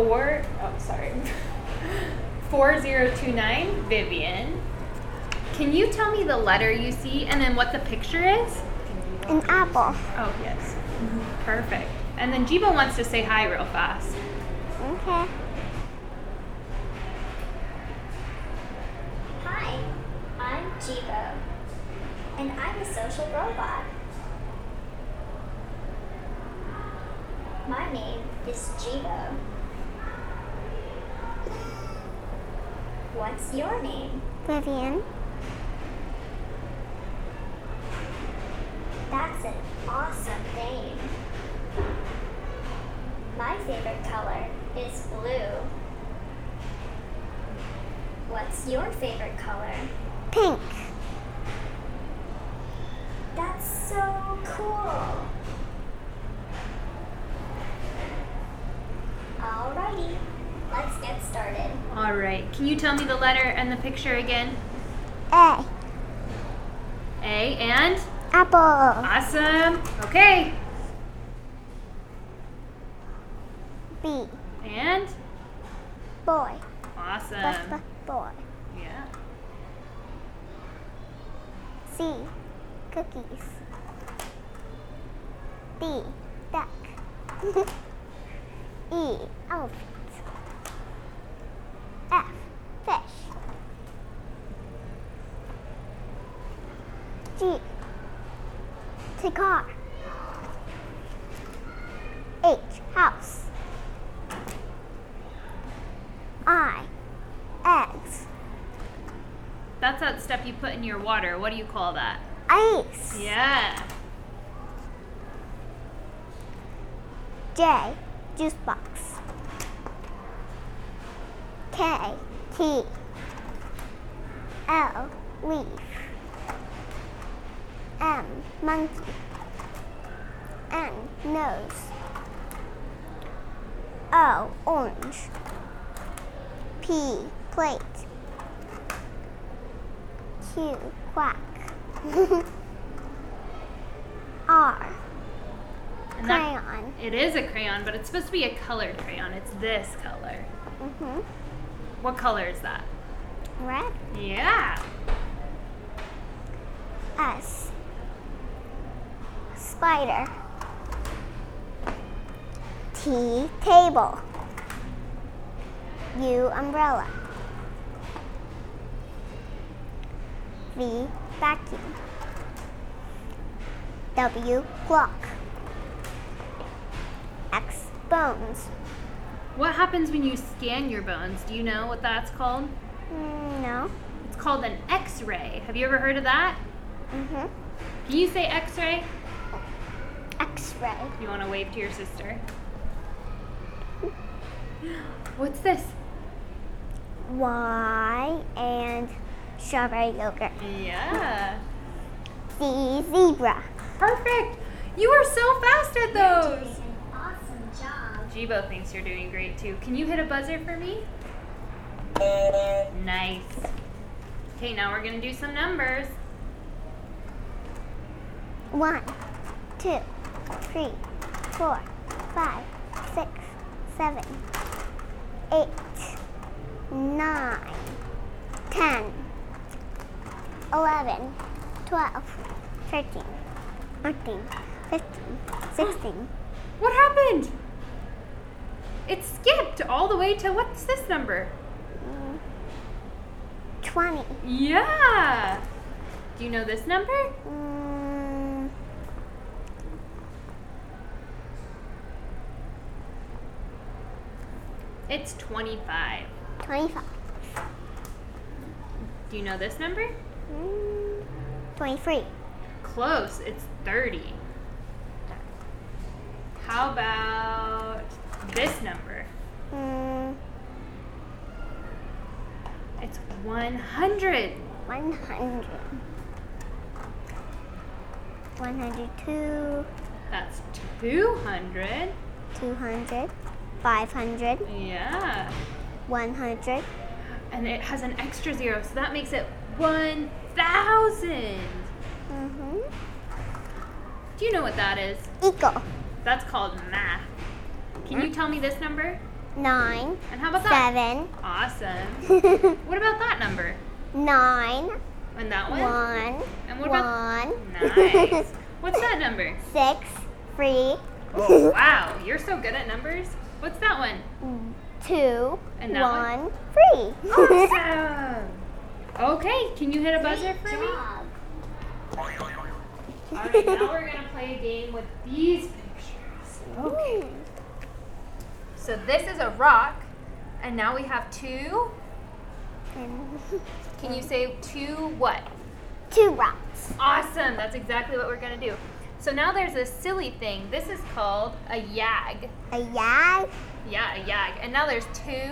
4029, Vivian. Can you tell me the letter you see and then what the picture is? An apple. Oh, yes. Perfect. And then Jibo wants to say hi real fast. Okay. Hi, I'm Jibo, and I'm a social robot. My name is Jibo. What's your name? Vivian. That's an awesome name. My favorite color is blue. What's your favorite color? Pink. That's so cool. Alrighty, let's get started. All right. Can you tell me the letter and the picture again? A. A and? Apple. Awesome. Okay. B. And? Boy. Awesome. Boy. Yeah. C. Cookies. D. Duck. E. Elephant. F. Fish. G. Cigar. H. House. I. Eggs. That's that stuff you put in your water. What do you call that? Ice. Yeah. J. Juice box. K. Key. L. Leaf. M. Monkey. N. Nose. O. Orange. P. Plate. Q. Quack. R. And that- Crayon. it is a crayon, but it's supposed to be a colored crayon. It's this color. What color is that? Red. Yeah. S. Spider. T. Table. U. Umbrella. V. Vacuum. W. Clock. X. Bones. What happens when you scan your bones? Do you know what that's called? No. It's called an X-ray. Have you ever heard of that? Can you say X-ray? X-ray. You want to wave to your sister? What's this? Y and strawberry yogurt. Yeah. Z. Zebra. Perfect. You are so fast at those. An awesome job. Jibo thinks you're doing great too. Can you hit a buzzer for me? Nice. Okay, now we're going to do some numbers. 1, 2, 3, 4, 5, 6, 7, 8, 9, 10, 11, 12, 13, 14, 15, 16, What happened? It skipped all the way to what's this number? 20. Yeah. Do you know this number? It's 25. 25. Do you know this number? 23. Close. It's 30. How about this number? It's 100. 100. 102. That's 200. 200. 500. Yeah. 100. And it has an extra zero, so that makes it 1,000. Do you know what that is? Equal. That's called math. Can you tell me this number? 9, And how about that? 7, Awesome. What about that number? 9, And that 1, one? And what about? 1, Nice. What's that number? 6, 3, Oh, wow. You're so good at numbers. What's that one? 2, And that 1, 3. Awesome. Okay, can you hit a buzzer for me? Job. Alright, now we're going to play a game with these pictures. Okay. So this is a rock, and now we have two. Can you say two what? 2 rocks. Awesome, that's exactly what we're going to do. So now there's a silly thing. This is called a yag. A yag. Yeah, a yag. And now there's two.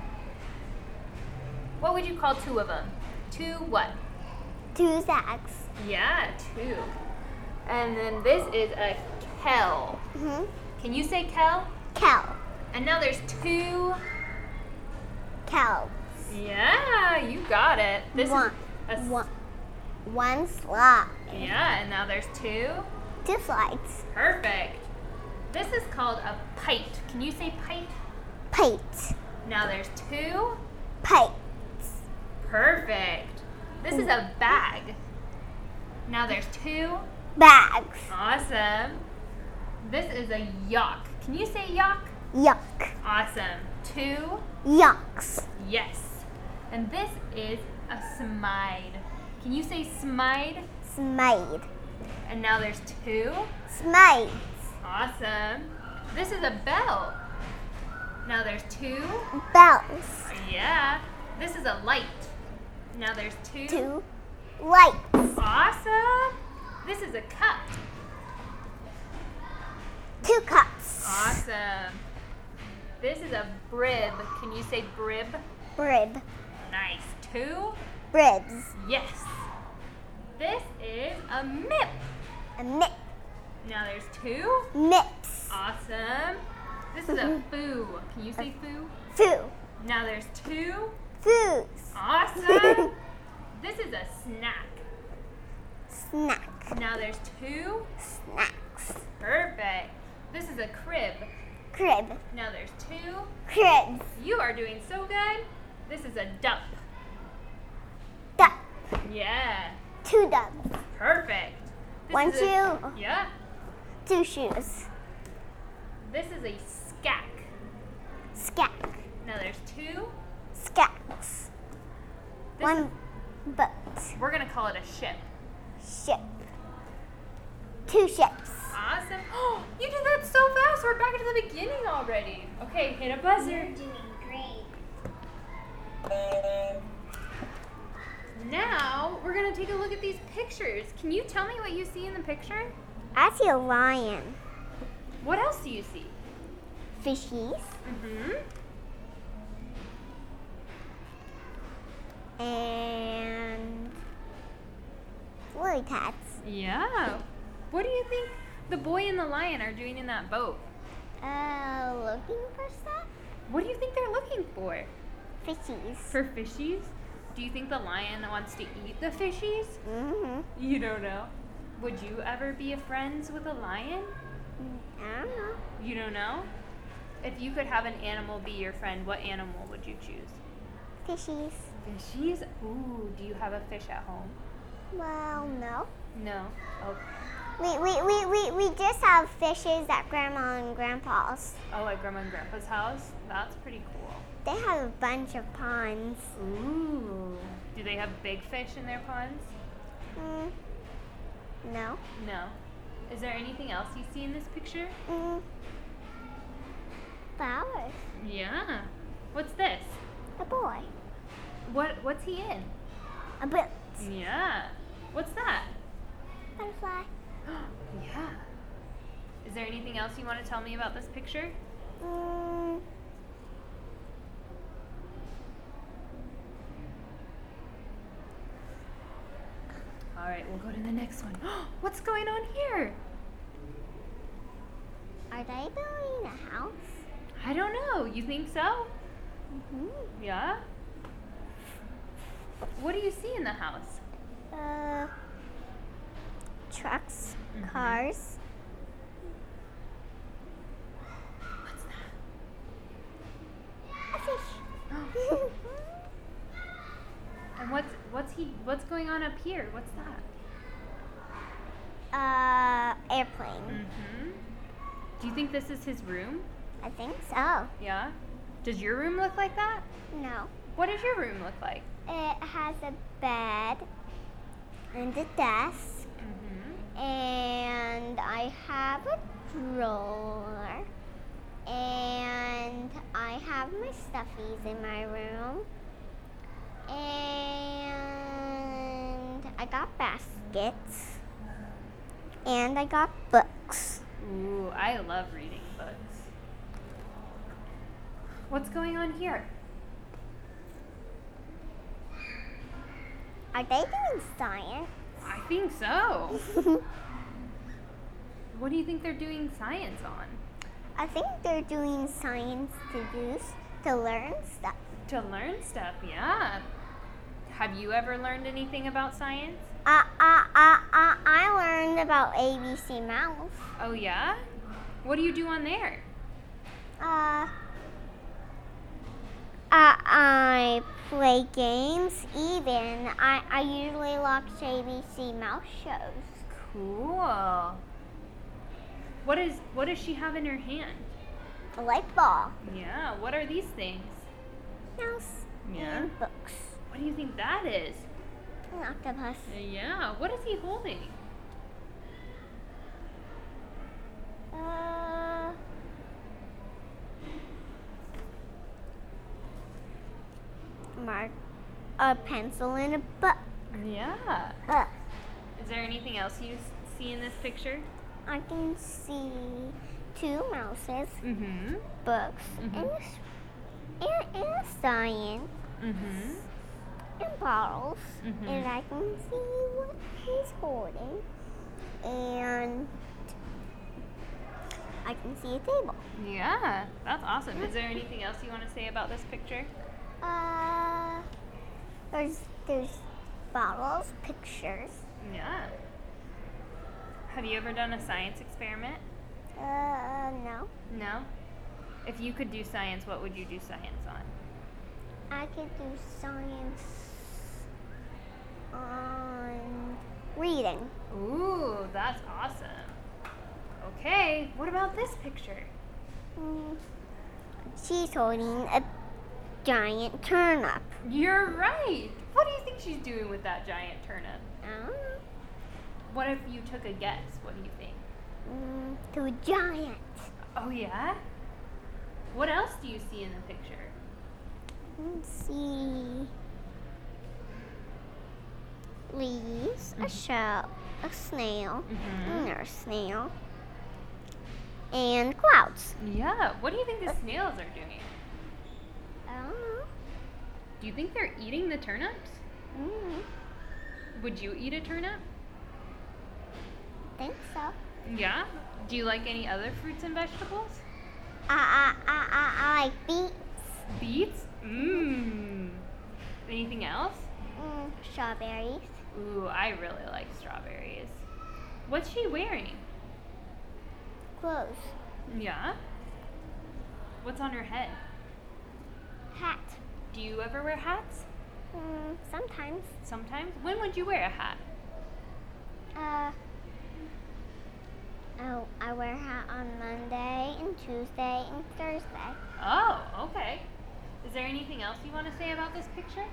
What would you call two of them? Two what? 2 sacks. Yeah, two. And then this is a kell. Mm-hmm. Can you say kell? Cow. And now there's two. Cow. Yeah, you got it. This One. is a, One slide. yeah, and now there's two. 2 slides. Perfect. This is called a pite. Can you say pite? Plate. Now there's two. Plate. Perfect. This is a bag. Now there's two. Bags. Awesome. This is a yock. Can you say yock? Yuck. Awesome. Two. Yucks. Yes. And this is a smide. Can you say smide? Smide. And now there's two. Smide. Awesome. This is a bell. Now there's two. Bells. Yeah. This is a light. Now there's two. 2 lights. Awesome. This is a cup. 2 cups. Awesome. This is a brib. Can you say brib? Brib. Nice. Two. Bribs. Yes. This is a mip. A mip. Now there's two. Mips. Awesome. This is a foo. Can you say foo? Foo. Now there's two. Foos. Awesome. This is a snack. Snack. Now there's two. Snacks. Perfect. This is a crib. Crib. Now there's two. Cribs. You are doing so good. This is a dump. Duck. Yeah. 2 ducks. Perfect. This 1 is shoe. Yeah. 2 shoes. This is a skack. Skack. Now there's two. Skacks. This 1 boat. We're going to call it a ship. Ship. 2 ships. Awesome. Oh, you did that so fast. We're back to the beginning already. Okay, hit a buzzer. You're doing great. Now, we're going to take a look at these pictures. Can you tell me what you see in the picture? I see a lion. What else do you see? Fishies. Mm-hmm. And lily pads. Yeah. What do you think the boy and the lion are doing in that boat? Looking for stuff? What do you think they're looking for? Fishies. For fishies? Do you think the lion wants to eat the fishies? Mm-hmm. You don't know. Would you ever be friends with a lion? I don't know. You don't know? If you could have an animal be your friend, what animal would you choose? Fishies. Fishies? Ooh, do you have a fish at home? Well, no. No. Okay. We just have fishes at Grandma and Grandpa's. Oh, at Grandma and Grandpa's house? That's pretty cool. They have a bunch of ponds. Ooh. Do they have big fish in their ponds? No. No. Is there anything else you see in this picture? Flowers. Yeah. What's this? A boy. What's he in? A boat. Yeah. What's that? Butterfly. Yeah. Is there anything else you want to tell me about this picture? All right, we'll go to the next one. What's going on here? Are they building a house? I don't know. You think so? Mm-hmm. Yeah? What do you see in the house? Trucks, Mhm. cars, What's that? What's going on up here? What's that? Airplane. Mm-hmm. Do you think this is his room? I think so. Yeah. Does your room look like that? No. What does your room look like? It has a bed and a desk, Mm-hmm. and I have a drawer, and I have my stuffies in my room, and I got baskets, and I got books. Ooh, I love reading books. What's going on here? Are they doing science? I think so. What do you think they're doing science on? I think they're doing science to learn stuff. To learn stuff, yeah. Have you ever learned anything about science? I learned about ABC Mouse. Oh, yeah? What do you do on there? I play games. Even I usually watch ABC Mouse shows. Cool. What does she have in her hand? A light ball, Yeah, what are these things? mouse, Yeah. and books. What do you think that is? An octopus. Yeah, what is he holding? A pencil and a book. Yeah. Uh, Is there anything else you see in this picture? I can see 2 mouses, Mm-hmm. books, Mhm. and a science, Mm-hmm. and bottles, Mhm. and I can see what he's holding, and I can see a table. Yeah, that's awesome. Is there anything else you want to say about this picture? There's bottles, pictures. Yeah. Have you ever done a science experiment? No. No? If you could do science, what would you do science on? I could do science on reading. Ooh, that's awesome. Okay, what about this picture? She's holding a giant turnip. You're right. What do you think she's doing with that giant turnip? I don't know. What if you took a guess? What do you think? To a giant. Oh, yeah? What else do you see in the picture? Let's see. Leaves, a shell, a snail, another snail, and clouds. Yeah, what do you think the snails are doing? I don't know. Do you think they're eating the turnips? Would you eat a turnip? Think so. Yeah? Do you like any other fruits and vegetables? I like beets. Beets? Mmm. Anything else? Strawberries. Ooh, I really like strawberries. What's she wearing? Clothes. Yeah? What's on her head? Hat. Do you ever wear hats? Sometimes. Sometimes? When would you wear a hat? I wear a hat on Monday and Tuesday and Thursday. Oh, okay. Is there anything else you want to say about this picture?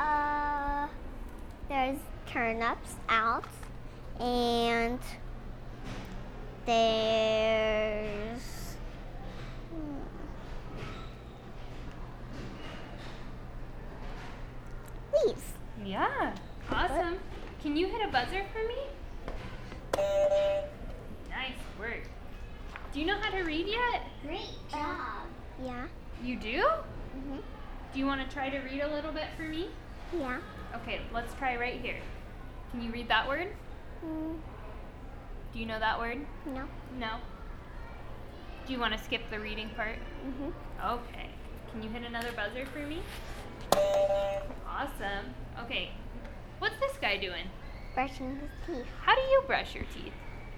There's turnips out, and there's leaves. Yeah, awesome. Can you hit a buzzer for me? Nice work. Do you know how to read yet? Great job. Yeah. You do? Mhm. Do you want to try to read a little bit for me? Yeah. Okay, let's try right here. Can you read that word? Do you know that word? No. No. Do you want to skip the reading part? Mhm. Okay. Can you hit another buzzer for me? Awesome. Okay. What's this guy doing? Brushing his teeth. How do you brush your teeth?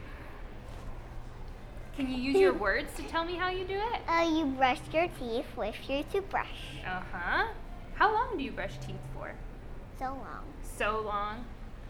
Can you use your words to tell me how you do it? You brush your teeth with your toothbrush. Uh-huh. How long do you brush teeth for? so long. So long.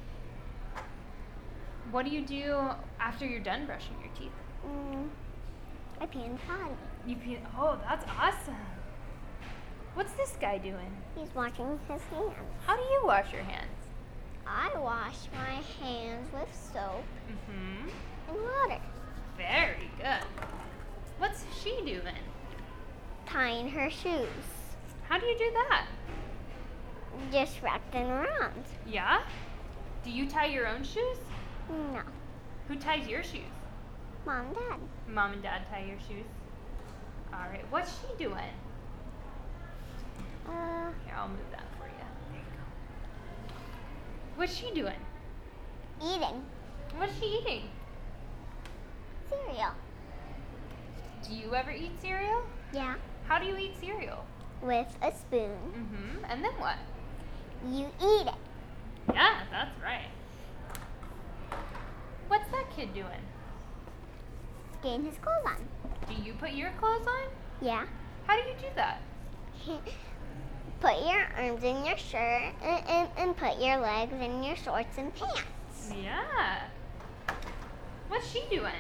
What do you do after you're done brushing your teeth? I pee in the potty. You pee. Oh, that's awesome. What's this guy doing? He's washing his hands. How do you wash your hands? I wash my hands with soap Mm-hmm. and water. Very good. What's she doing? Tying her shoes. How do you do that? Just wrap them around. Yeah? Do you tie your own shoes? No. Who ties your shoes? Mom and Dad. Mom and Dad tie your shoes. All right. What's she doing? Here, I'll move that for you. There you go. What's she doing? Eating What's she eating? cereal. Do you ever eat cereal? Yeah. How do you eat cereal? With a spoon. Mm-hmm. And then what? You eat it. Yeah, that's right. What's that kid doing? Getting his clothes on. Do you put your clothes on? Yeah. How do you do that? Put your arms in your shirt and put your legs in your shorts and pants. Yeah. What's she doing?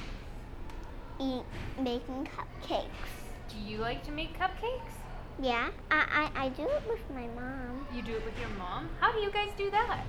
Making cupcakes. Do you like to make cupcakes? Yeah, I do it with my mom. You do it with your mom? How do you guys do that?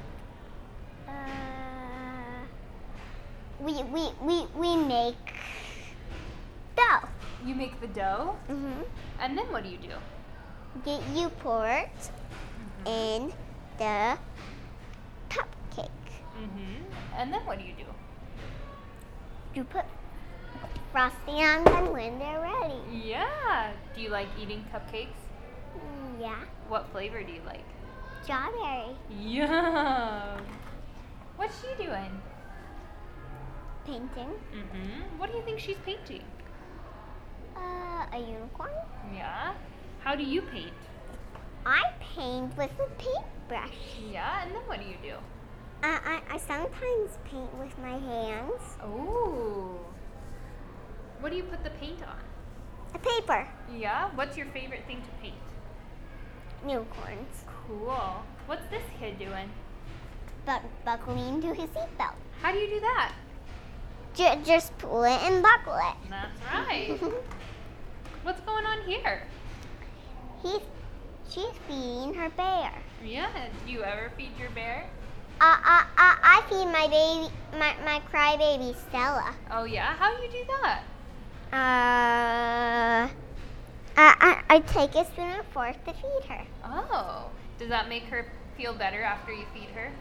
We make dough. You make the dough, Mhm. and then what do? You pour it in the cupcake. Mm-hmm. And then what do? You put frosting on them when they're ready. Yeah. Do you like eating cupcakes? Yeah. What flavor do you like? Strawberry. Yum. What's she doing? Painting. Mm-hmm. What do you think she's painting? A unicorn. Yeah. How do you paint? I paint with a paintbrush. Yeah. And then what do you do? I sometimes paint with my hands. Oh. What do you put the paint on? A paper. Yeah. What's your favorite thing to paint? Unicorns. Cool. What's this kid doing? Buckling to his seatbelt. How do you do that? Just pull it and buckle it. That's right. What's going on here? She's feeding her bear. Yeah. Do you ever feed your bear? I feed my baby, my crybaby Stella. Oh yeah. How do you do that? I take a spoon and fork to feed her. Oh. Does that make her feel better after you feed her?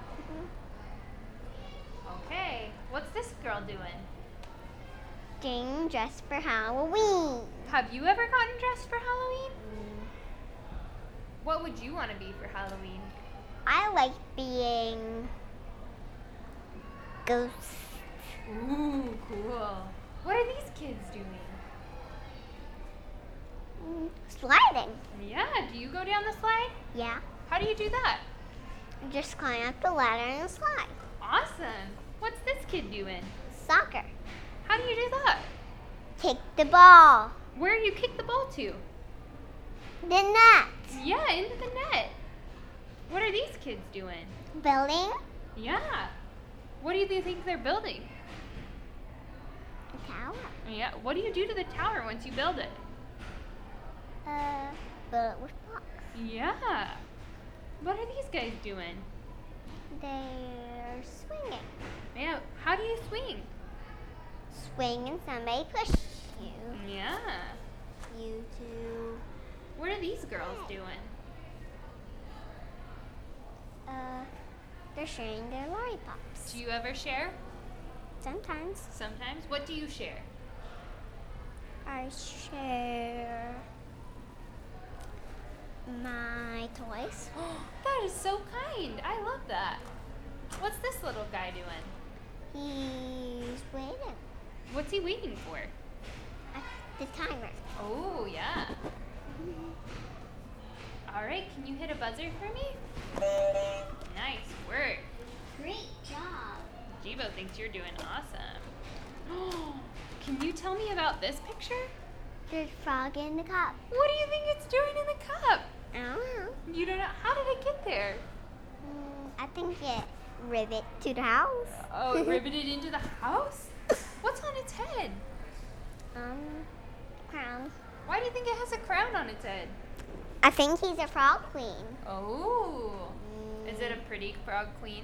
Okay. What's this girl doing? Getting dressed for Halloween. Have you ever gotten dressed for Halloween? What would you want to be for Halloween? I like being ghosts. Ooh, cool. What are these kids doing? Sliding. Yeah, do you go down the slide? Yeah. How do you do that? Just climb up the ladder and slide. Awesome. What's this kid doing? Soccer. How do you do that? Kick the ball. Where do you kick the ball to? The net. Yeah, into the net. What are these kids doing? Building Yeah. What do you think they're building? a tower. Yeah. What do you do to the tower once you build it? Build it with blocks. Yeah. What are these guys doing? They're swinging. Yeah. How do you swing? Swing and somebody push you. Yeah. You do. What are these girls doing? They're sharing their lollipops. Do you ever share? Sometimes Sometimes. What do you share? I share my toys. That is so kind. I love that. What's this little guy doing? He's waiting What's he waiting for? at the timer. Oh, yeah. All right, can you hit a buzzer for me? Nice work. Great job. Jibo thinks you're doing awesome. Can you tell me about this picture? There's a frog in the cup. What do you think it's doing in the cup? I don't know. You don't know. How did it get there? think it rivet to the house. Oh, it riveted into the house? What's on its head? Crown. Why do you think it has a crown on its head? I think he's a frog queen. Oh. Is it a pretty frog queen?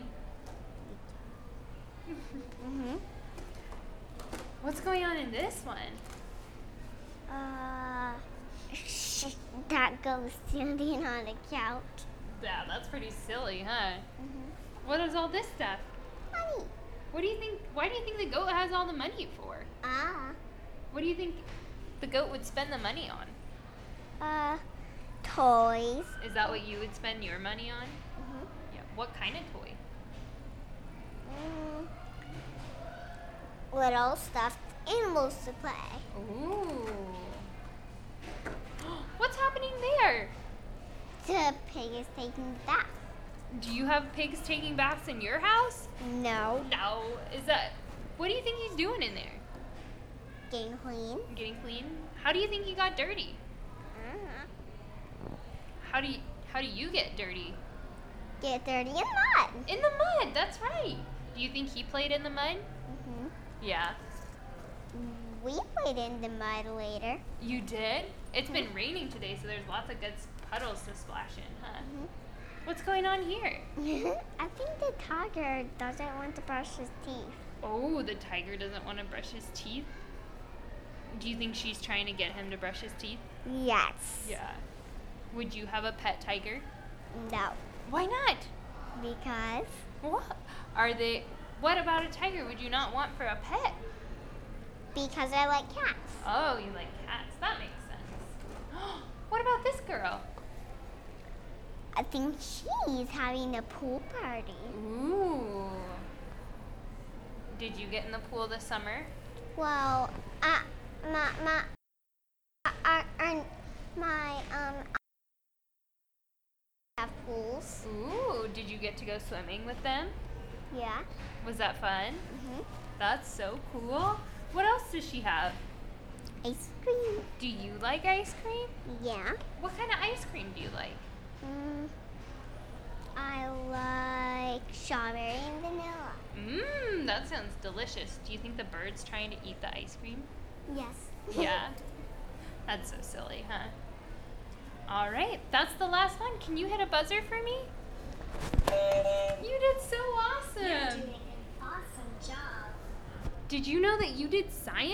Mhm. What's going on in this one? That goes sitting on the couch. Yeah, that's pretty silly, huh? What is all this stuff? Money. What do you think? Why do you think the goat has all the money for? What do you think the goat would spend the money on? Toys. Is that what you would spend your money on? Yeah. What kind of toy? Little stuffed animals to play. Ooh. What's happening there? The pig is taking bath. Do you have pigs taking baths in your house? No. No. Is that? What do you think he's doing in there? Getting clean. Getting clean? How do you think he got dirty? How do you get dirty? Get dirty in mud. In the mud. That's right. Do you think he played in the mud? Yeah. We played in the mud later. You did? It's been raining today, so there's lots of good puddles to splash in, huh? What's going on here? I think the tiger doesn't want to brush his teeth. Oh, the tiger doesn't want to brush his teeth? Do you think she's trying to get him to brush his teeth? Yes. Yeah. Would you have a pet tiger? No. Why not? Because What about a tiger would you not want for a pet? because I like cats. Oh, you like cats. That makes sense. What about this girl? I think she's having a pool party. Ooh. Did you get in the pool this summer? Well, have pools. Ooh, did you get to go swimming with them? Yeah. Was that fun? Mhm. That's so cool. What else does she have? Ice cream. Do you like ice cream? Yeah. What kind of ice cream do you like? I like strawberry and vanilla. That sounds delicious. Do you think the bird's trying to eat the ice cream? Yes. Yeah. That's so silly, huh? All right, that's the last one. Can you hit a buzzer for me? You did so awesome. You're doing an awesome job. Did you know that you did science?